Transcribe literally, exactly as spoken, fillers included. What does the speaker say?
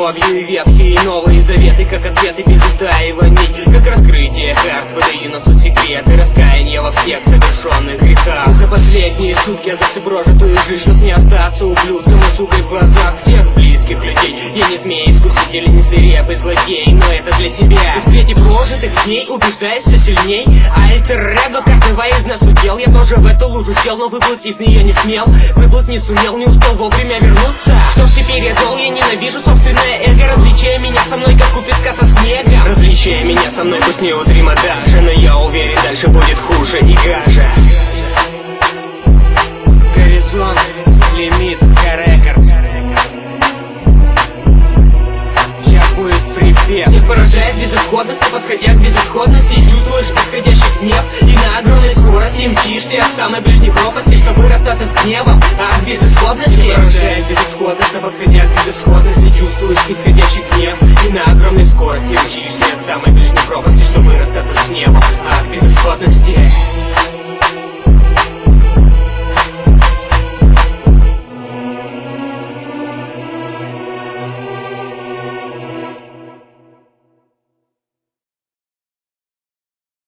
кровью и ветхие и новые заветы, как ответы без утаиваний, как раскрытие карт, выдаю на суд секреты, раскаяние во всех совершенных грехах. За последние сутки я засыпь прожитую жизнь, чтоб не остаться ублюдком и сугой в глазах всех близких людей. Я не змей, искуситель, не свирепый злодей, но это для себя. И в свете прожитых дней убеждаюсь все сильней. Альтер-эго каждого из нас удел. Я тоже в эту лужу сел, но выплыть из нее не смел. Выплыть не сумел, не успел вовремя вернуться. Что ж теперь я зол, я ненавижу собственное эго. Различая меня со мной, как у песка со снегом. Различая меня со мной, пусть неутримо даже, но я уверен, дальше будет хуже и гаже. Горизонт, лимит, рекорд. Сейчас будет припев. Их поражает безысходность, а подходя к безысходности чувствуешь исходящий гнев. И на огромной скорости мчишься от самой ближней пропасти, чтобы расстаться с гневом. А от безысходности их поражает безысходность, а подходя к безысходности